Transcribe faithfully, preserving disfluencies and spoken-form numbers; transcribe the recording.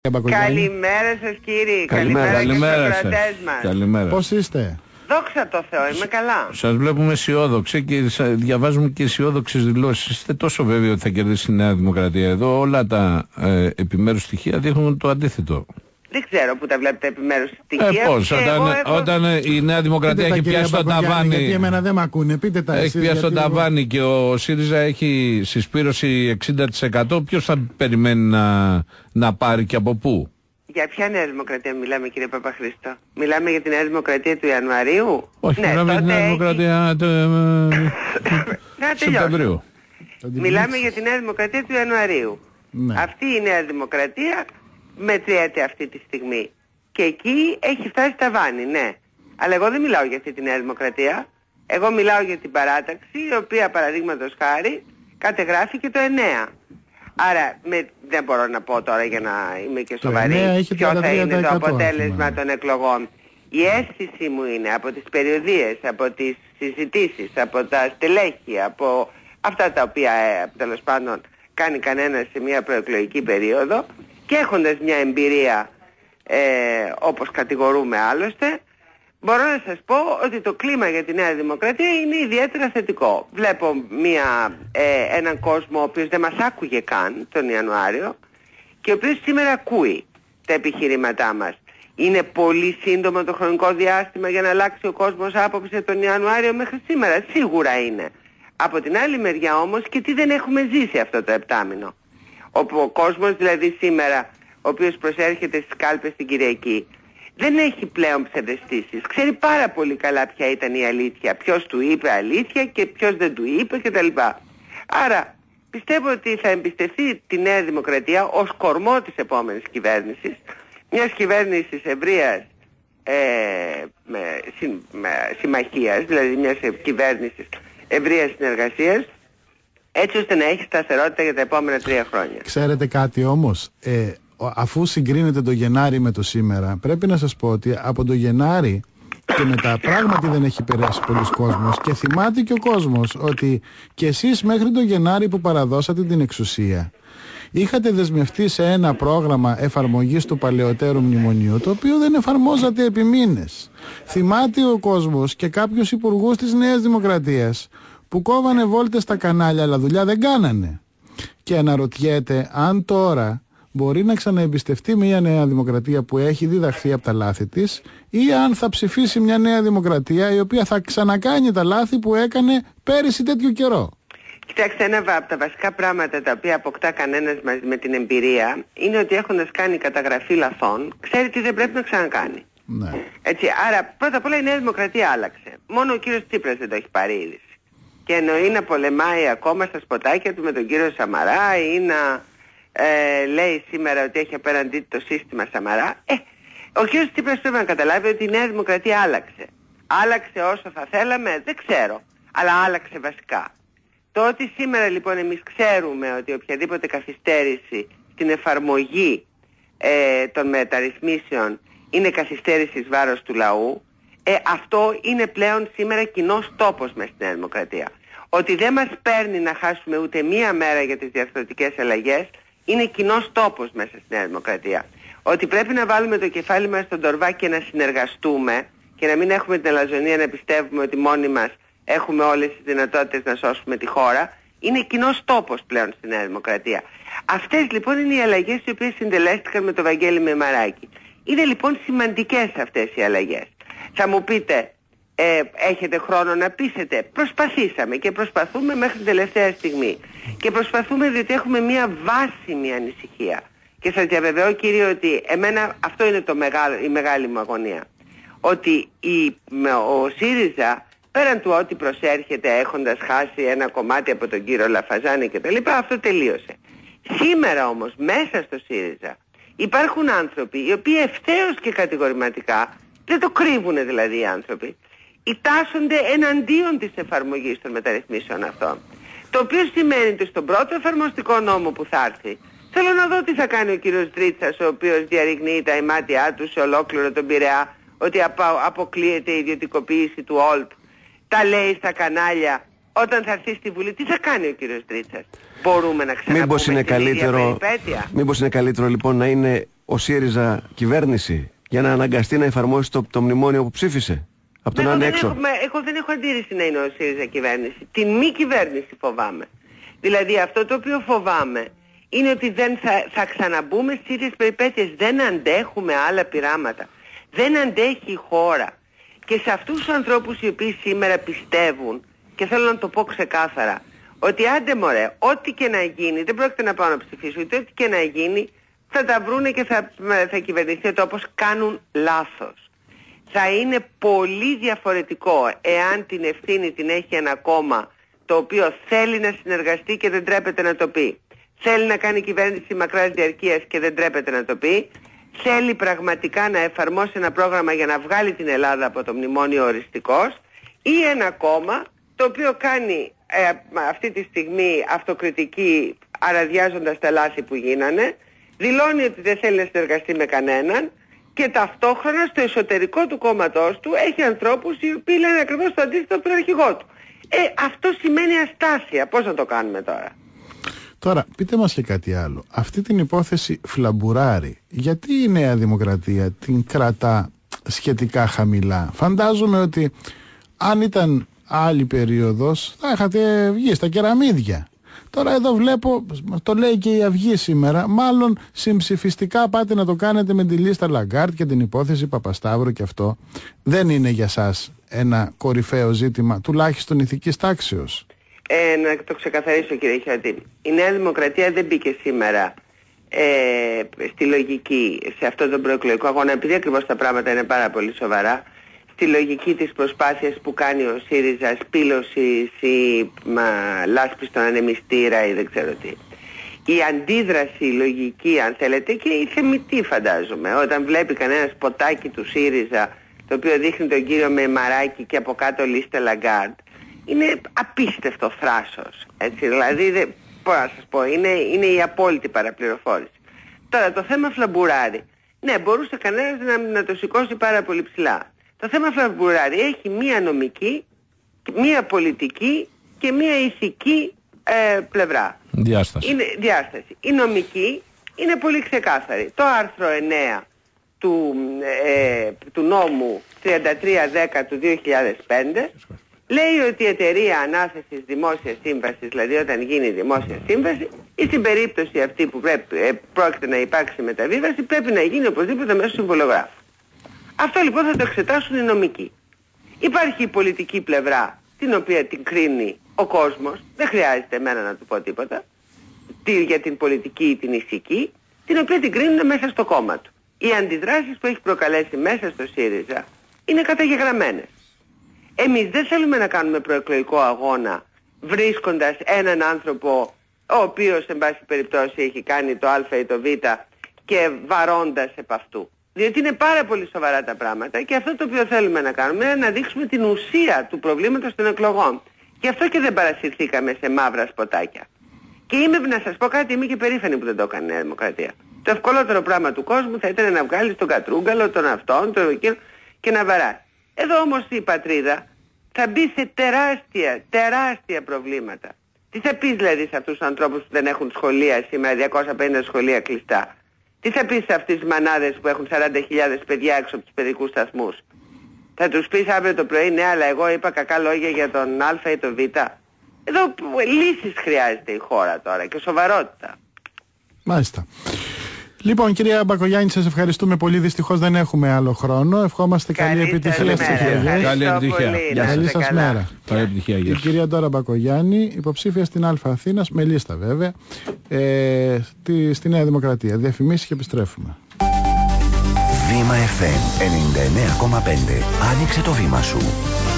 Καλημέρα σας κύριε. Καλημέρα, καλημέρα και στους ακροατές μας. Καλημέρα. Πώς είστε? Δόξα τω Θεώ, είμαι καλά. Σας βλέπουμε αισιόδοξοι και διαβάζουμε και αισιόδοξες δηλώσεις. Είστε τόσο βέβαιοι ότι θα κερδίσει η Νέα Δημοκρατία? Εδώ όλα τα ε, επιμέρους στοιχεία δείχνουν το αντίθετο. Δεν ξέρω που τα βλέπετε επιμέρους στοιχεία. Ε, πώς, όταν, έχω... όταν η Νέα Δημοκρατία πείτε έχει πιάσει το ταβάνι. Γιατί εμένα δεν μ' ακούνε, πείτε τα. Έχει πιάσει το ταβάνι και ο ΣΥΡΙΖΑ έχει συσπήρωση εξήντα τοις εκατό. Ποιος θα περιμένει να, να πάρει και από πού? Για ποια Νέα Δημοκρατία μιλάμε, κύριε Παπαχρήστο? Μιλάμε για τη Νέα Δημοκρατία του Ιανουαρίου? Όχι, ναι, μιλάμε για τη Νέα έχει... Δημοκρατία του Σεπτεμβρίου. Μιλάμε για τη Νέα Δημοκρατία του Ιανουαρίου. Ναι. Αυτή η Νέα Δημοκρατία μετριέται αυτή τη στιγμή. Και εκεί έχει φτάσει ταβάνι, ναι. Αλλά εγώ δεν μιλάω για αυτή τη Νέα Δημοκρατία. Εγώ μιλάω για την παράταξη, η οποία παραδείγματος χάρη κατεγράφηκε το εννέα. Άρα με, δεν μπορώ να πω τώρα για να είμαι και σοβαρή ποιο θα είναι το αποτέλεσμα των εκλογών. Η αίσθηση μου είναι από τις περιοδίες, από τις συζητήσεις, από τα στελέχη, από αυτά τα οποία ε, τέλος πάντων κάνει κανένας σε μια προεκλογική περίοδο και έχοντας μια εμπειρία ε, όπως κατηγορούμε άλλωστε, μπορώ να σας πω ότι το κλίμα για τη Νέα Δημοκρατία είναι ιδιαίτερα θετικό. Βλέπω μια, ε, έναν κόσμο ο οποίος δεν μας άκουγε καν τον Ιανουάριο και ο οποίος σήμερα ακούει τα επιχειρήματά μας. Είναι πολύ σύντομο το χρονικό διάστημα για να αλλάξει ο κόσμος άποψη από τον Ιανουάριο μέχρι σήμερα. Σίγουρα είναι. Από την άλλη μεριά όμως και τι δεν έχουμε ζήσει αυτό το επτάμηνο. Όπου ο κόσμος δηλαδή σήμερα, ο οποίος προσέρχεται στις κάλπες την Κυριακή, δεν έχει πλέον ψευδαισθήσεις. Ξέρει πάρα πολύ καλά ποια ήταν η αλήθεια, ποιος του είπε αλήθεια και ποιος δεν του είπε κτλ. Άρα πιστεύω ότι θα εμπιστευτεί τη Νέα Δημοκρατία ως κορμό της επόμενης κυβέρνησης, μιας κυβέρνησης ευρείας ε, με, με συμμαχίας, δηλαδή μιας κυβέρνησης ευρείας συνεργασίας, έτσι ώστε να έχει σταθερότητα για τα επόμενα τρία χρόνια. Ξέρετε κάτι όμως, ε, αφού συγκρίνετε το Γενάρη με το σήμερα, πρέπει να σας πω ότι από το Γενάρη και μετά πράγματι δεν έχει περάσει πολλούς κόσμος και θυμάται και ο κόσμος ότι και εσείς μέχρι το Γενάρη που παραδώσατε την εξουσία είχατε δεσμευτεί σε ένα πρόγραμμα εφαρμογής του παλαιότερου μνημονίου, το οποίο δεν εφαρμόζατε επί μήνες. Θυμάται ο κόσμος και κάποιους υπουργούς της Νέας Δημοκρατίας που κόβανε βόλτες στα κανάλια αλλά δουλειά δεν κάνανε. Και αναρωτιέται αν τώρα μπορεί να ξαναεμπιστευτεί μια Νέα Δημοκρατία που έχει διδαχθεί από τα λάθη της ή αν θα ψηφίσει μια Νέα Δημοκρατία η οποία θα ξανακάνει τα λάθη που έκανε πέρυσι τέτοιο καιρό. Κοιτάξτε, ένα από τα βασικά πράγματα τα οποία αποκτά κανένας μαζί με την εμπειρία είναι ότι έχοντας κάνει καταγραφή λαθών, ξέρει τι δεν πρέπει να ξανακάνει. Ναι. Έτσι, άρα πρώτα απ' όλα η Νέα Δημοκρατία άλλαξε. Μόνο ο κύριος Τσίπρας δεν το έχει πάρει είδηση. Και εννοεί να πολεμάει ακόμα στα σποτάκια του με τον κύριο Σαμαρά ή να ε, λέει σήμερα ότι έχει απέναντί το σύστημα Σαμαρά. Ε, ο κύριος Τσίπρας πρέπει να καταλάβει ότι η Νέα Δημοκρατία άλλαξε. Άλλαξε όσο θα θέλαμε, δεν ξέρω. Αλλά άλλαξε βασικά. Το ότι σήμερα λοιπόν εμείς ξέρουμε ότι οποιαδήποτε καθυστέρηση στην εφαρμογή ε, των μεταρρυθμίσεων είναι καθυστέρηση εις βάρος του λαού, ε, αυτό είναι πλέον σήμερα κοινός τόπος μες στην Νέα Δημοκρατία. Ότι δεν μας παίρνει να χάσουμε ούτε μία μέρα για τις διαρθρωτικές αλλαγές είναι κοινός τόπος μέσα στη Νέα Δημοκρατία. Ότι πρέπει να βάλουμε το κεφάλι μας στον τορβά και να συνεργαστούμε και να μην έχουμε την αλαζονία να πιστεύουμε ότι μόνοι μας έχουμε όλες τις δυνατότητες να σώσουμε τη χώρα, είναι κοινός τόπος πλέον στη Νέα Δημοκρατία. Αυτές λοιπόν είναι οι αλλαγές οι οποίες συντελέστηκαν με το Βαγγέλη Μεμαράκη. Είναι λοιπόν σημαντικές αυτές οι αλλαγές. Θα μου πείτε, ε, έχετε χρόνο να πείσετε? Προσπαθήσαμε και προσπαθούμε μέχρι την τελευταία στιγμή. Και προσπαθούμε διότι έχουμε μια βάσιμη ανησυχία. Και σας διαβεβαιώ κύριε ότι εμένα αυτό είναι το μεγάλο, η μεγάλη μου αγωνία. Ότι η, ο ΣΥΡΙΖΑ πέραν του ότι προσέρχεται έχοντας χάσει ένα κομμάτι από τον κύριο Λαφαζάνη και τα λοιπά, αυτό τελείωσε. Σήμερα όμως μέσα στο ΣΥΡΙΖΑ υπάρχουν άνθρωποι οι οποίοι ευθέως και κατηγορηματικά, δεν το κρύβουν δηλαδή οι άνθρωποι, τάσσονται εναντίον της εφαρμογής των μεταρρυθμίσεων αυτών. Το οποίο σημαίνει ότι στον πρώτο εφαρμοστικό νόμο που θα έρθει, θέλω να δω τι θα κάνει ο κύριος Δρίτσας, ο οποίος διαρριγνύει τα ημάτια του σε ολόκληρο τον Πειραιά, ότι απο, αποκλείεται η ιδιωτικοποίηση του Όλπ. Τα λέει στα κανάλια. Όταν θα έρθει στη Βουλή, τι θα κάνει ο κύριος Δρίτσας? Μπορούμε να ξαναπούμε μήπως είναι την καλύτερο, ίδια περιπέτεια? Μήπως είναι καλύτερο λοιπόν να είναι ο ΣΥΡΙΖΑ κυβέρνηση για να αναγκαστεί να εφαρμόσει το, το μνημόνιο που ψήφισε από τον αν έξω? Έχουμε, εγώ δεν έχω αντίρρηση να είναι ο ΣΥΡΙΖΑ κυβέρνηση. Την μη κυβέρνηση φοβάμαι. Δηλαδή αυτό το οποίο φοβάμαι είναι ότι δεν θα, θα ξαναμπούμε στις ίδιες περιπέτειες. Δεν αντέχουμε άλλα πειράματα. Δεν αντέχει η χώρα. Και σε αυτούς τους ανθρώπους οι οποίοι σήμερα πιστεύουν, και θέλω να το πω ξεκάθαρα, ότι άντε μωρέ, ό,τι και να γίνει, δεν πρόκειται να πάω να ψηφίσω, ούτε ό,τι και να γίνει, θα τα βρούνε και θα, θα κυβερνηθεί ο τόπος, κάνουν λάθος. Θα είναι πολύ διαφορετικό εάν την ευθύνη την έχει ένα κόμμα το οποίο θέλει να συνεργαστεί και δεν τρέπεται να το πει. Θέλει να κάνει κυβέρνηση μακράς διαρκείας και δεν τρέπεται να το πει. Θέλει πραγματικά να εφαρμόσει ένα πρόγραμμα για να βγάλει την Ελλάδα από το μνημόνιο οριστικός, ή ένα κόμμα το οποίο κάνει ε, αυτή τη στιγμή αυτοκριτική αραδιάζοντας τα λάθη που γίνανε, δηλώνει ότι δεν θέλει να συνεργαστεί με κανέναν και ταυτόχρονα στο εσωτερικό του κόμματός του έχει ανθρώπους οι οποίοι λένε ακριβώς το αντίθετο από τον αρχηγό του. Ε, αυτό σημαίνει αστάθεια. Πώς να το κάνουμε τώρα? Τώρα, πείτε μας και κάτι άλλο. Αυτή την υπόθεση Φλαμπουράρη, γιατί η Νέα Δημοκρατία την κρατά σχετικά χαμηλά? Φαντάζομαι ότι αν ήταν άλλη περίοδος θα είχατε βγει στα κεραμίδια. Τώρα εδώ βλέπω, το λέει και η Αυγή σήμερα, μάλλον συμψηφιστικά πάτε να το κάνετε με τη λίστα Λαγκάρτ και την υπόθεση Παπασταύρου, και αυτό δεν είναι για σας ένα κορυφαίο ζήτημα, τουλάχιστον ηθικής τάξεως? Ε, να το ξεκαθαρίσω, κύριε Χιωτή. Η Νέα Δημοκρατία δεν μπήκε σήμερα ε, στη λογική, σε αυτόν τον προεκλογικό αγώνα, επειδή ακριβώς τα πράγματα είναι πάρα πολύ σοβαρά, στη λογική της προσπάθειας που κάνει ο ΣΥΡΙΖΑ, σπήλωσης ή μα, λάσπη στον ανεμιστήρα ή δεν ξέρω τι. Η αντίδραση, η λογική αν θέλετε, και η θεμιτή φαντάζομαι, όταν βλέπει κανένα σποτάκι του ΣΥΡΙΖΑ το οποίο δείχνει τον κύριο Μεμαράκη και από κάτω λίστα Λαγκάρντ, είναι απίστευτο θράσος. Έτσι, δηλαδή, δεν, πώς να σας πω, είναι, είναι η απόλυτη παραπληροφόρηση. Τώρα, το θέμα Φλαμπουράρη, ναι, μπορούσε κανένας να, να το σηκώσει πάρα πολύ ψηλά. Το θέμα Φλαμπουράρη έχει μία νομική, μία πολιτική και μία ηθική ε, πλευρά. Διάσταση. Είναι, διάσταση. Η νομική είναι πολύ ξεκάθαρη. Το άρθρο εννέα του, ε, του νόμου τριάντα τρία δέκα του δύο χιλιάδες πέντε λέει ότι η εταιρεία ανάθεσης δημόσιας σύμβασης, δηλαδή όταν γίνει δημόσια σύμβαση, ή στην περίπτωση αυτή που πρέπει, ε, πρόκειται να υπάρξει μεταβίβαση, πρέπει να γίνει οπωσδήποτε μέσω συμβολογράφου. Αυτό λοιπόν θα το εξετάσουν οι νομικοί. Υπάρχει η πολιτική πλευρά, την οποία την κρίνει ο κόσμος, δεν χρειάζεται εμένα να του πω τίποτα, για την πολιτική ή την ηθική, την οποία την κρίνουν μέσα στο κόμμα του. Οι αντιδράσεις που έχει προκαλέσει μέσα στο ΣΥΡΙΖΑ είναι καταγεγραμμένες. Εμείς δεν θέλουμε να κάνουμε προεκλογικό αγώνα βρίσκοντας έναν άνθρωπο ο οποίος εν πάση περιπτώσει έχει κάνει το α ή το β και βαρώντας επ' αυτού. Διότι είναι πάρα πολύ σοβαρά τα πράγματα και αυτό το οποίο θέλουμε να κάνουμε είναι να δείξουμε την ουσία του προβλήματος των εκλογών. Γι' αυτό και δεν παρασυρθήκαμε σε μαύρα σποτάκια. Και είμαι, να σας πω κάτι, είμαι και περήφανη που δεν το έκανε η Νέα Δημοκρατία. Το ευκολότερο πράγμα του κόσμου θα ήταν να βγάλει τον κατρούγκαλο, τον αυτόν, τον εκείνο και να βαράσει. Εδώ όμως η πατρίδα θα μπει σε τεράστια, τεράστια προβλήματα. Τι θα πεις δηλαδή σε αυτούς τους ανθρώπους που δεν έχουν σχολεία σήμερα, διακόσια πενήντα σχολεία κλειστά? Τι θα πεις σε αυτές τις μανάδες που έχουν σαράντα χιλιάδες παιδιά έξω από τους παιδικούς σταθμούς? Θα τους πεις αύριο το πρωί, ναι, αλλά εγώ είπα κακά λόγια για τον α ή τον β? Εδώ λύσεις χρειάζεται η χώρα τώρα και σοβαρότητα. Μάλιστα. Λοιπόν, κυρία Μπακογιάννη, σας ευχαριστούμε πολύ. Δυστυχώς δεν έχουμε άλλο χρόνο. Ευχόμαστε καλή, καλή επιτυχία στις εκλογές. Καλή επιτυχία. Καλή σας μέρα. Καλή επιτυχία. Η κυρία Ντόρα Μπακογιάννη, υποψήφια στην Α Αθήνας, με λίστα βέβαια, ε, στη, στη Νέα Δημοκρατία. Διαφημίσεις και επιστρέφουμε. Βήμα εφ εμ ενενήντα εννέα κόμμα πέντε. Άνοιξε το βήμα σου.